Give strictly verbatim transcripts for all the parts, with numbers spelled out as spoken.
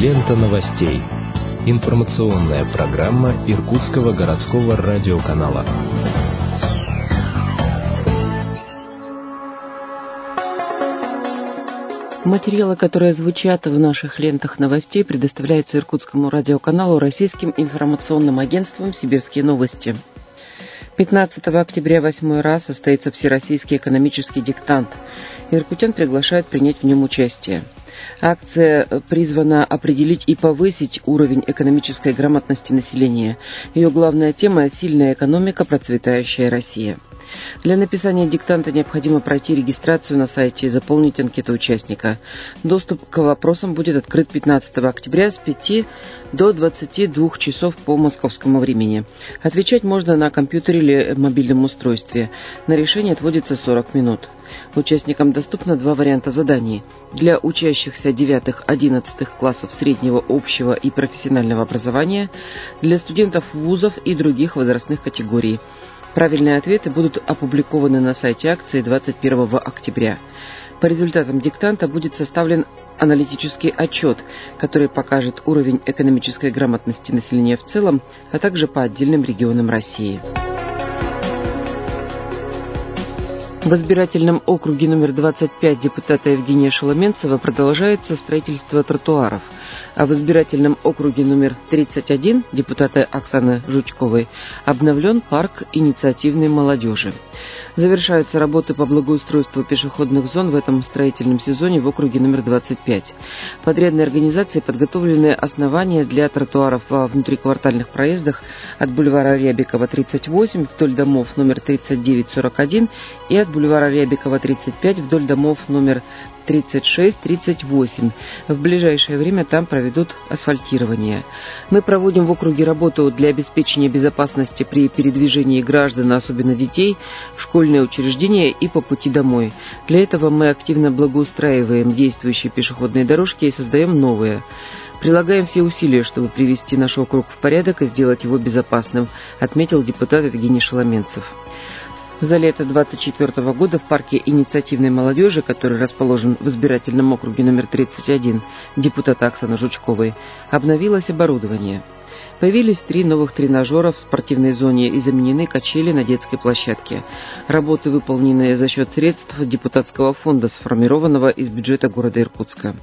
Лента новостей. Информационная программа Иркутского городского радиоканала. Материалы, которые звучат в наших лентах новостей, предоставляются Иркутскому радиоканалу Российским информационным агентством «Сибирские новости». пятнадцатого октября восьмой раз состоится Всероссийский экономический диктант. Иркутян приглашают принять в нем участие. Акция призвана определить и повысить уровень экономической грамотности населения. Ее главная тема – сильная экономика, процветающая Россия. Для написания диктанта необходимо пройти регистрацию на сайте и заполнить анкету участника. Доступ к вопросам будет открыт пятнадцатого октября с пяти до двадцати двух часов по московскому времени. Отвечать можно на компьютере или мобильном устройстве. На решение отводится сорок минут. Участникам доступно два варианта заданий. Для учащихся девятых-одиннадцатых классов среднего, общего и профессионального образования, для студентов вузов и других возрастных категорий. Правильные ответы будут опубликованы на сайте акции двадцать первого октября. По результатам диктанта будет составлен аналитический отчет, который покажет уровень экономической грамотности населения в целом, а также по отдельным регионам России. В избирательном округе номер двадцать пять депутата Евгения Шеломенцева продолжается строительство тротуаров, а в избирательном округе номер тридцать один депутата Оксаны Жучковой обновлен парк инициативной молодежи. Завершаются работы по благоустройству пешеходных зон в этом строительном сезоне в округе номер двадцать пять. Подрядной организацией подготовлены основания для тротуаров во внутриквартальных проездах от бульвара Рябикова тридцать восемь вдоль домов номер тридцать девять сорок один и от бульвара Рябикова тридцать пять вдоль домов номер тридцать шесть тридцать восемь. В ближайшее время там проведут асфальтирование. Мы проводим в округе работу для обеспечения безопасности при передвижении граждан, особенно детей, в школьные учреждения и по пути домой. Для этого мы активно благоустраиваем действующие пешеходные дорожки и создаем новые. Прилагаем все усилия, чтобы привести наш округ в порядок и сделать его безопасным, отметил депутат Евгений Шеломенцев. За лето двадцать четвёртого года в парке инициативной молодежи, который расположен в избирательном округе номер тридцать один депутата Оксаны Жучковой, обновилось оборудование. Появились три новых тренажера в спортивной зоне и заменены качели на детской площадке. Работы выполнены за счет средств депутатского фонда, сформированного из бюджета города Иркутска.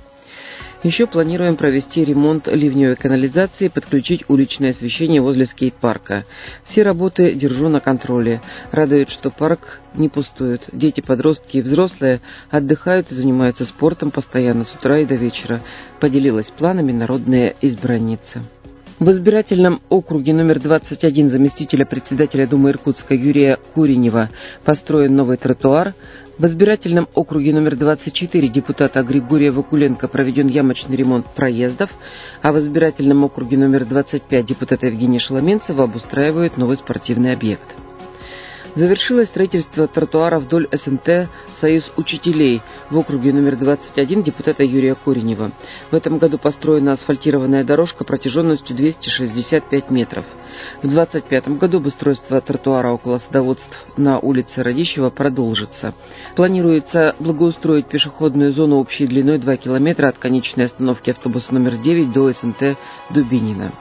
Еще планируем провести ремонт ливневой канализации и подключить уличное освещение возле скейт-парка. Все работы держу на контроле. Радует, что парк не пустует. Дети, подростки и взрослые отдыхают и занимаются спортом постоянно с утра и до вечера. Поделилась планами народная избранница. В избирательном округе номер двадцать один заместителя председателя Думы Иркутска Юрия Куренева построен новый тротуар. В избирательном округе номер двадцать четыре депутата Григория Вакуленко проведен ямочный ремонт проездов, а в избирательном округе номер двадцать пять депутата Евгения Шеломенцева обустраивают новый спортивный объект. Завершилось строительство тротуара вдоль эс эн тэ «Союз учителей» в округе номер двадцать один депутата Юрия Куренева. В этом году построена асфальтированная дорожка протяженностью двести шестьдесят пять метров. В двадцать пятом году обустройство тротуара около садоводств на улице Радищева продолжится. Планируется благоустроить пешеходную зону общей длиной два километра от конечной остановки автобуса номер девять до эс эн тэ Дубинина.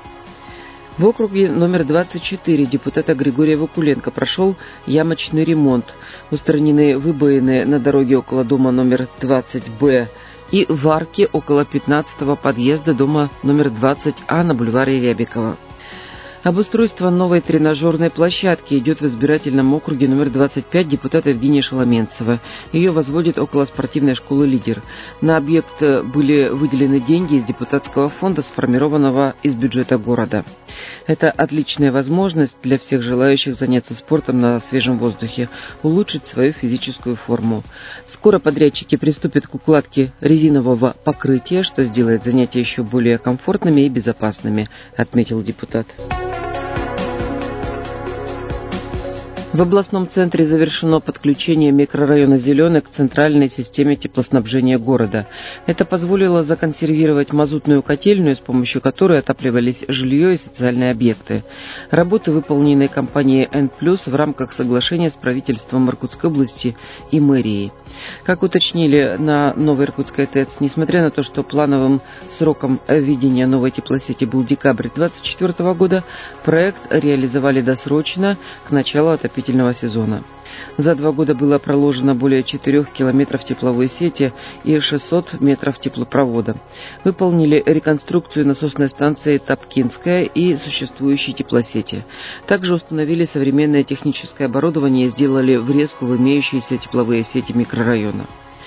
В округе номер двадцать четыре депутата Григория Вакуленко прошел ямочный ремонт. Устранены выбоины на дороге около дома номер двадцать бэ и в арке около пятнадцатого подъезда дома номер двадцать а на бульваре Рябикова. Обустройство новой тренажерной площадки идет в избирательном округе номер двадцать пять депутата Евгения Шеломенцева. Ее возводят около спортивной школы «Лидер». На объект были выделены деньги из депутатского фонда, сформированного из бюджета города. Это отличная возможность для всех желающих заняться спортом на свежем воздухе, улучшить свою физическую форму. Скоро подрядчики приступят к укладке резинового покрытия, что сделает занятия еще более комфортными и безопасными, отметил депутат. В областном центре завершено подключение микрорайона «Зеленый» к центральной системе теплоснабжения города. Это позволило законсервировать мазутную котельную, с помощью которой отапливались жилье и социальные объекты. Работы выполнены компанией «Н плюс» в рамках соглашения с правительством Иркутской области и мэрией. Как уточнили на Новой Иркутской ТЭЦ, несмотря на то, что плановым сроком введения новой теплосети был декабрь две тысячи двадцать четвёртого года, проект реализовали досрочно к началу отопительного сезона. За два года было проложено более четырех километров тепловой сети и шестьсот метров теплопровода. Выполнили реконструкцию насосной станции Топкинская и существующей теплосети. Также установили современное техническое оборудование и сделали врезку в имеющиеся тепловые сети микрорайона.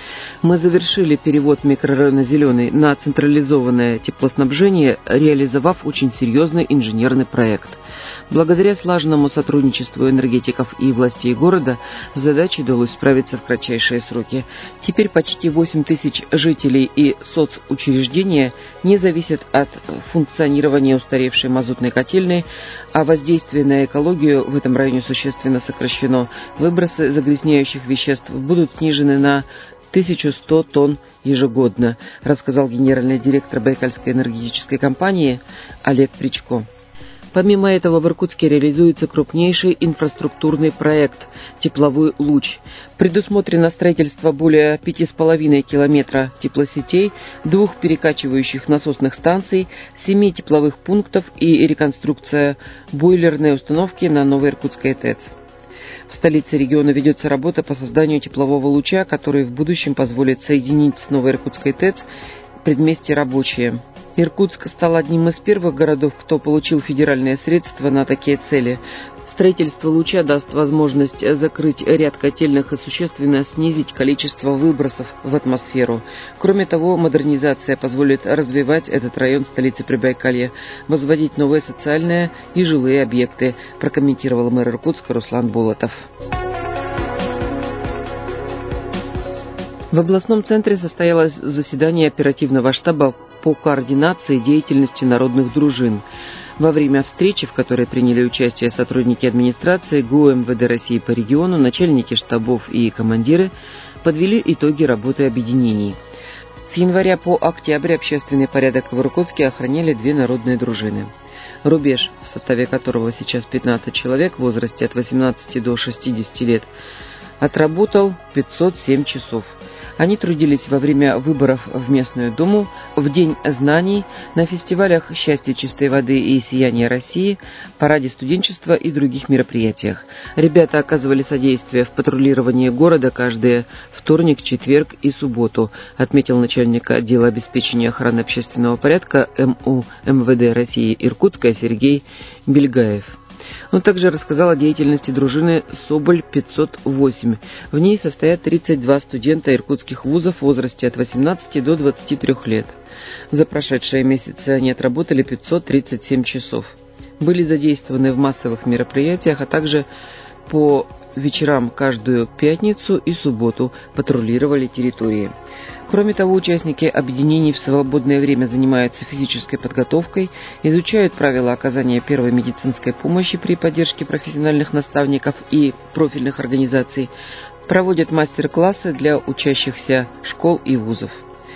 Мы завершили перевод микрорайона «Зеленый» на централизованное теплоснабжение, реализовав очень серьезный инженерный проект. Благодаря слаженному сотрудничеству энергетиков и властей города с задачей удалось справиться в кратчайшие сроки. Теперь почти восемь тысяч жителей и соцучреждения не зависят от функционирования устаревшей мазутной котельной, а воздействие на экологию в этом районе существенно сокращено. Выбросы загрязняющих веществ будут снижены на тысячу сто тонн ежегодно, рассказал генеральный директор Байкальской энергетической компании Олег Причко. Помимо этого, в Иркутске реализуется крупнейший инфраструктурный проект «Тепловой луч». Предусмотрено строительство более пяти с половиной километра теплосетей, двух перекачивающих насосных станций, семи тепловых пунктов и реконструкция бойлерной установки на Новой Иркутской ТЭЦ. В столице региона ведется работа по созданию теплового луча, который в будущем позволит соединить с Новой Иркутской ТЭЦ предместья Рабочие. Иркутск стал одним из первых городов, кто получил федеральные средства на такие цели. Строительство луча даст возможность закрыть ряд котельных и существенно снизить количество выбросов в атмосферу. Кроме того, модернизация позволит развивать этот район столицы Прибайкалья, возводить новые социальные и жилые объекты, прокомментировал мэр Иркутска Руслан Болотов. В областном центре состоялось заседание оперативного штаба по координации деятельности народных дружин. Во время встречи, в которой приняли участие сотрудники администрации, ГУ МВД России по региону, начальники штабов и командиры, подвели итоги работы объединений. С января по октябрь общественный порядок в Иркутске охраняли две народные дружины. «Рубеж», в составе которого сейчас пятнадцать человек в возрасте от восемнадцати до шестидесяти лет, отработал пятьсот семь часов. Они трудились во время выборов в местную думу, в День знаний, на фестивалях «Счастье чистой воды» и «Сияние России», параде студенчества и других мероприятиях. Ребята оказывали содействие в патрулировании города каждый вторник, четверг и субботу, отметил начальник отдела обеспечения охраны общественного порядка МУ МВД России Иркутска Сергей Бельгаев. Он также рассказал о деятельности дружины «Соболь пятьсот восемь». В ней состоят тридцать два студента иркутских вузов в возрасте от восемнадцати до двадцати трёх лет. За прошедшие месяцы они отработали пятьсот тридцать семь часов. Были задействованы в массовых мероприятиях, а также по вечерам каждую пятницу и субботу патрулировали территории. Кроме того, участники объединений в свободное время занимаются физической подготовкой, изучают правила оказания первой медицинской помощи при поддержке профессиональных наставников и профильных организаций, проводят мастер-классы для учащихся школ и вузов.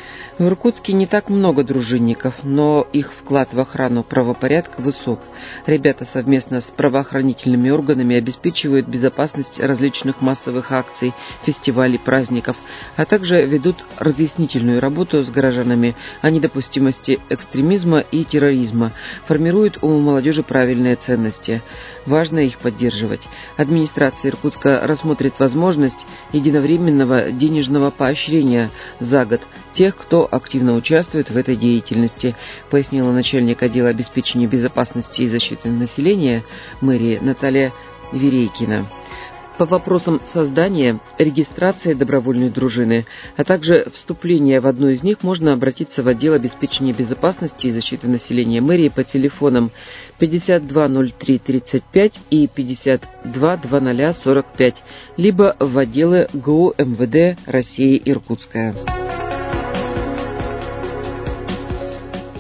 В Иркутске не так много дружинников, но их вклад в охрану правопорядка высок. Ребята совместно с правоохранительными органами обеспечивают безопасность различных массовых акций, фестивалей, праздников, а также ведут разъяснительную работу с горожанами о недопустимости экстремизма и терроризма, формируют у молодежи правильные ценности. Важно их поддерживать. Администрация Иркутска рассмотрит возможность единовременного денежного поощрения за год тех, кто активно участвует в этой деятельности, пояснила начальник отдела обеспечения безопасности и защиты населения мэрии Наталья Верейкина. По вопросам создания, регистрации добровольной дружины, а также вступления в одну из них можно обратиться в отдел обеспечения безопасности и защиты населения мэрии по телефонам пятьдесят два ноль три тридцать пять и пятьдесят два двадцать сорок пять, либо в отделы ГУ МВД России Иркутская.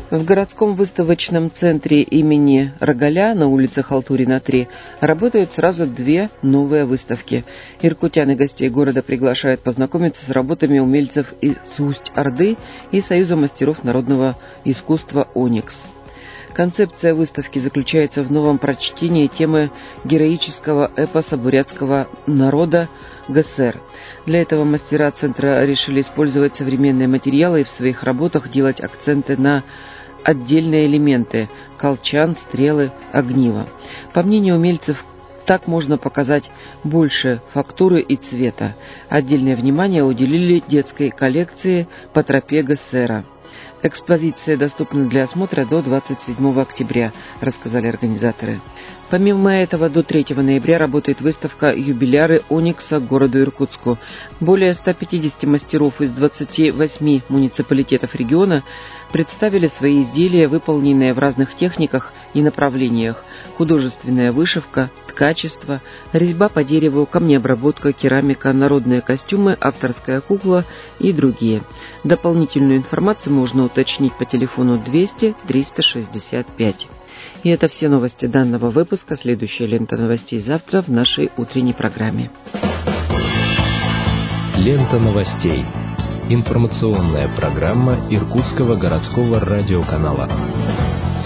В городском выставочном центре имени Рогаля на улице Халтурина, три работают сразу две новые выставки. Иркутян и гостей города приглашают познакомиться с работами умельцев из Усть-Орды и Союза мастеров народного искусства «Оникс». Концепция выставки заключается в новом прочтении темы героического эпоса бурятского народа ГСР. Для этого мастера центра решили использовать современные материалы и в своих работах делать акценты на отдельные элементы – колчан, стрелы, огниво. По мнению умельцев, так можно показать больше фактуры и цвета. Отдельное внимание уделили детской коллекции по тропе ГСРа. Экспозиция доступна для осмотра до двадцать седьмого октября, рассказали организаторы. Помимо этого, до третьего ноября работает выставка «Юбиляры Оникса» к городу Иркутску. Более ста пятидесяти мастеров из двадцати восьми муниципалитетов региона представили свои изделия, выполненные в разных техниках и направлениях: художественная вышивка, ткачество, резьба по дереву, камнеобработка, керамика, народные костюмы, авторская кукла и другие. Дополнительную информацию можно уточнить по телефону двести триста шестьдесят пять. И это все новости данного выпуска. Следующая лента новостей завтра в нашей утренней программе. Лента новостей. Информационная программа Иркутского городского радиоканала.